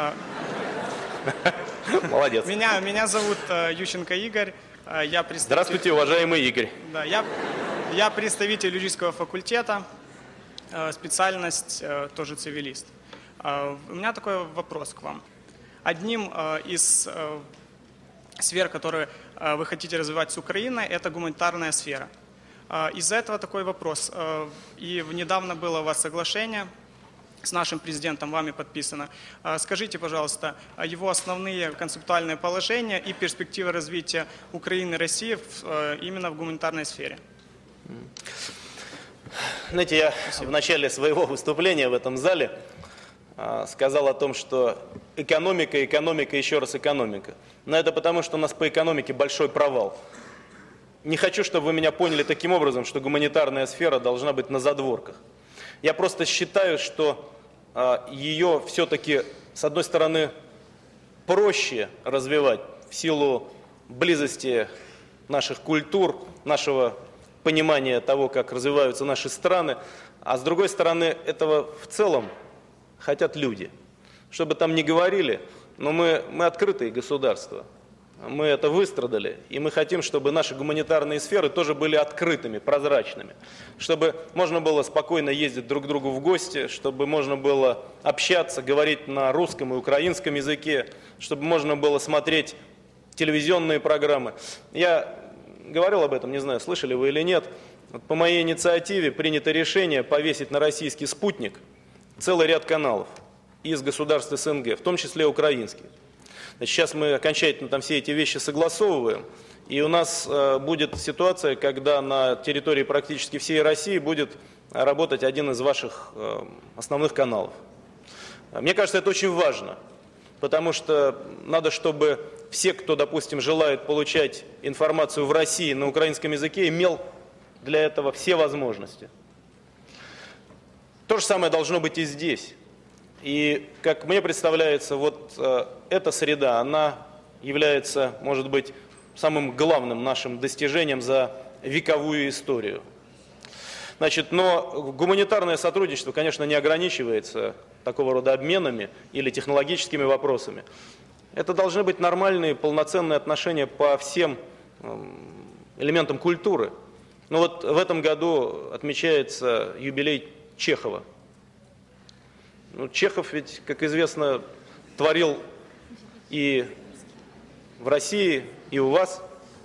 Молодец. Меня зовут Ющенко Игорь. Здравствуйте, уважаемый Игорь. Да, я представитель юридического факультета, специальность тоже цивилист. У меня такой вопрос к вам. Одним из сфер, которые вы хотите развивать с Украиной, это гуманитарная сфера. Из-за этого такой вопрос. И недавно было у вас соглашение с нашим президентом, вами подписано. Скажите, пожалуйста, его основные концептуальные положения и перспективы развития Украины и России именно в гуманитарной сфере. Знаете, я в начале своего выступления в этом зале сказал о том, что экономика, еще раз экономика. Но это потому, что у нас по экономике большой провал. Не хочу, чтобы вы меня поняли таким образом, что гуманитарная сфера должна быть на задворках. Я просто считаю, что ее все-таки, с одной стороны, проще развивать в силу близости наших культур, нашего понимания того, как развиваются наши страны, а с другой стороны, этого в целом хотят люди. Что бы там ни говорили, но мы открытые государства. Мы это выстрадали, и мы хотим, чтобы наши гуманитарные сферы тоже были открытыми, прозрачными. Чтобы можно было спокойно ездить друг к другу в гости, чтобы можно было общаться, говорить на русском и украинском языке, чтобы можно было смотреть телевизионные программы. Я говорил об этом, не знаю, слышали вы или нет. Вот по моей инициативе принято решение повесить на российский спутник целый ряд каналов из государств СНГ, в том числе украинские. Значит, сейчас мы окончательно там все эти вещи согласовываем, и у нас будет ситуация, когда на территории практически всей России будет работать один из ваших основных каналов. Мне кажется, это очень важно, потому что надо, чтобы все, кто, допустим, желает получать информацию в России на украинском языке, имел для этого все возможности. То же самое должно быть и здесь. И, как мне представляется, вот эта среда, она является, может быть, самым главным нашим достижением за вековую историю. Значит, но гуманитарное сотрудничество, конечно, не ограничивается такого рода обменами или технологическими вопросами. Это должны быть нормальные, полноценные отношения по всем элементам культуры. Но вот в этом году отмечается юбилей Чехова. Ну, Чехов ведь, как известно, творил и в России, и у вас.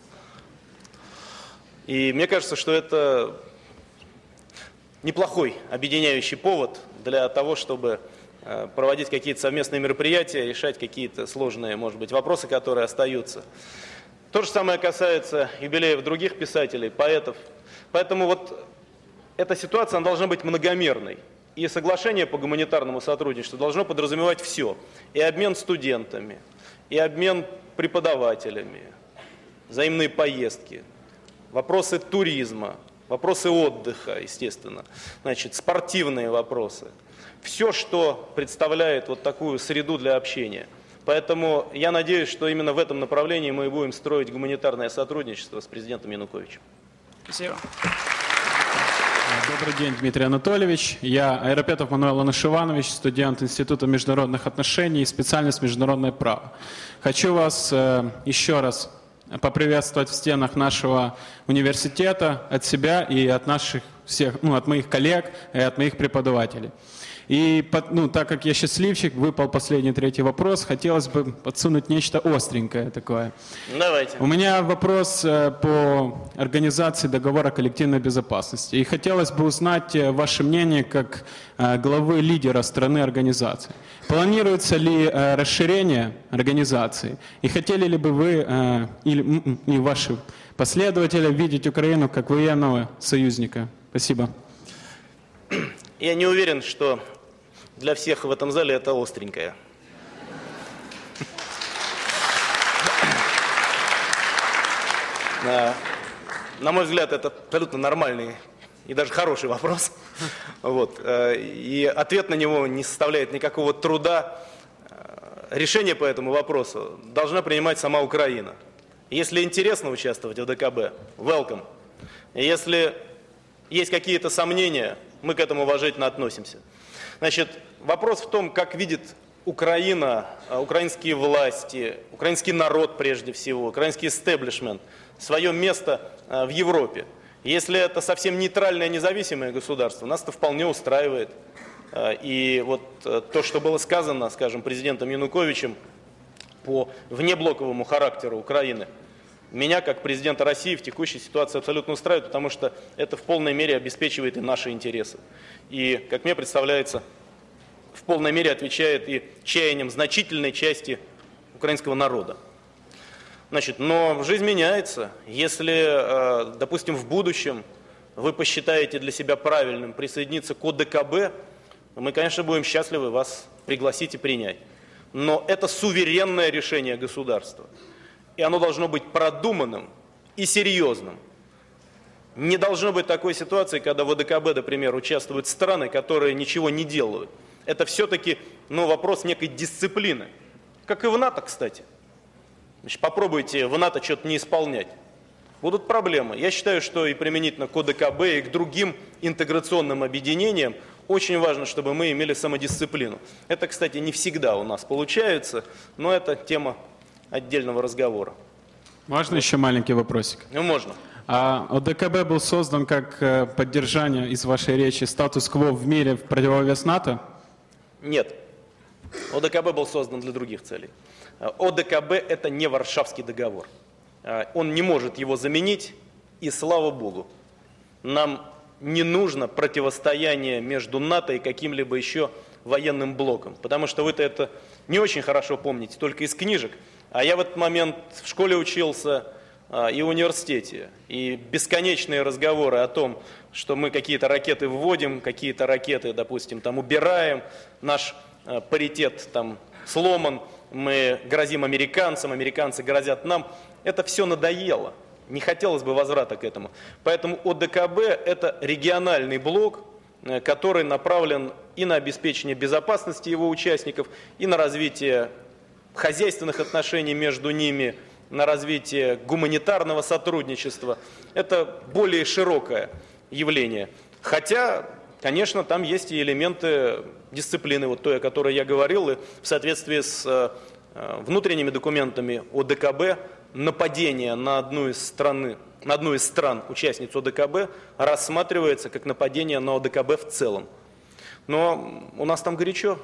И мне кажется, что это неплохой объединяющий повод для того, чтобы проводить какие-то совместные мероприятия, решать какие-то сложные, может быть, вопросы, которые остаются. То же самое касается юбилеев других писателей, поэтов. Поэтому вот эта ситуация она должна быть многомерной. И соглашение по гуманитарному сотрудничеству должно подразумевать все. И обмен студентами, и обмен преподавателями, взаимные поездки, вопросы туризма, вопросы отдыха, естественно, значит, спортивные вопросы. Все, что представляет вот такую среду для общения. Поэтому я надеюсь, что именно в этом направлении мы и будем строить гуманитарное сотрудничество с президентом Януковичем. Спасибо. Добрый день, Дмитрий Анатольевич. Я Айропетов Мануэл Ануш Иванович, студент Института международных отношений, специальность международное право. Хочу вас еще раз поприветствовать в стенах нашего университета от себя и от наших всех, от моих коллег и от моих преподавателей. И так как я счастливчик, выпал последний третий вопрос, хотелось бы подсунуть нечто остренькое такое. Давайте. У меня вопрос по организации договора коллективной безопасности. И хотелось бы узнать ваше мнение как главы лидера страны организации. Планируется ли расширение организации? И хотели ли бы вы и ваши последователи видеть Украину как военного союзника? Спасибо. Я не уверен, что для всех в этом зале это остренькое. На мой взгляд, это абсолютно нормальный и даже хороший вопрос. Вот. И ответ на него не составляет никакого труда. Решение по этому вопросу должна принимать сама Украина. Если интересно участвовать в ОДКБ, welcome. Если есть какие-то сомнения, мы к этому уважительно относимся. Значит, вопрос в том, как видит Украина, украинские власти, украинский народ прежде всего, украинский истеблишмент, свое место в Европе. Если это совсем нейтральное, независимое государство, нас это вполне устраивает. И вот то, что было сказано, скажем, президентом Януковичем по внеблоковому характеру Украины, меня, как президента России, в текущей ситуации абсолютно устраивает, потому что это в полной мере обеспечивает и наши интересы. И, как мне представляется, в полной мере отвечает и чаяниям значительной части украинского народа. Значит, но жизнь меняется. Если, допустим, в будущем вы посчитаете для себя правильным присоединиться к ОДКБ, мы, конечно, будем счастливы вас пригласить и принять. Но это суверенное решение государства. И оно должно быть продуманным и серьезным. Не должно быть такой ситуации, когда в ОДКБ, например, участвуют страны, которые ничего не делают. Это все-таки вопрос некой дисциплины. Как и в НАТО, кстати. Значит, попробуйте в НАТО что-то не исполнять. Будут проблемы. Я считаю, что и применительно к ОДКБ, и к другим интеграционным объединениям очень важно, чтобы мы имели самодисциплину. Это, кстати, не всегда у нас получается, но это тема отдельного разговора. Можно еще маленький вопросик? Можно. ОДКБ был создан как поддержание, из вашей речи, статус-кво в мире в противовес НАТО? Нет. ОДКБ был создан для других целей. ОДКБ – это не Варшавский договор. Он не может его заменить, и слава Богу. Нам не нужно противостояние между НАТО и каким-либо еще военным блоком, потому что вы-то это не очень хорошо помните, только из книжек. А я в этот момент в школе учился и в университете. И бесконечные разговоры о том, что мы какие-то ракеты вводим, какие-то ракеты, допустим, там убираем, наш паритет там сломан, мы грозим американцам, американцы грозят нам. Это все надоело. Не хотелось бы возврата к этому. Поэтому ОДКБ – это региональный блок, который направлен и на обеспечение безопасности его участников, и на развитие хозяйственных отношений между ними, на развитие гуманитарного сотрудничества. Это более широкое явление. Хотя, конечно, там есть и элементы дисциплины, вот той, о которой я говорил, и в соответствии с внутренними документами ОДКБ нападение на одну из стран, участниц ОДКБ, рассматривается как нападение на ОДКБ в целом. Но у нас там горячо.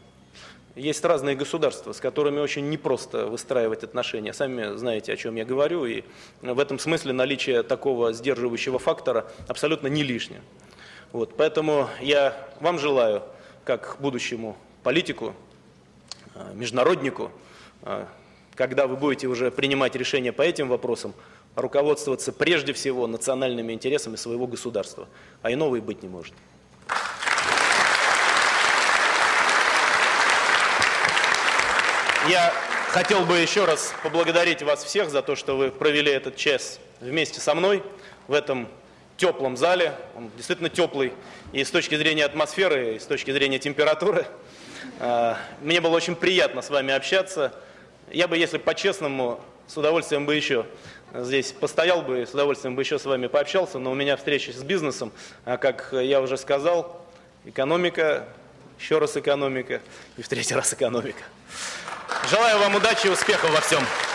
Есть разные государства, с которыми очень непросто выстраивать отношения. Сами знаете, о чем я говорю, и в этом смысле наличие такого сдерживающего фактора абсолютно не лишнее. Вот, поэтому я вам желаю, как будущему политику, международнику, когда вы будете уже принимать решения по этим вопросам, руководствоваться прежде всего национальными интересами своего государства, а иного и быть не может. Я хотел бы еще раз поблагодарить вас всех за то, что вы провели этот час вместе со мной в этом теплом зале. Он действительно теплый и с точки зрения атмосферы, и с точки зрения температуры. Мне было очень приятно с вами общаться. Я бы, если по-честному, с удовольствием бы еще здесь постоял бы, с удовольствием бы еще с вами пообщался, но у меня встреча с бизнесом, а как я уже сказал, экономика, еще раз экономика и в третий раз экономика. Желаю вам удачи и успехов во всем.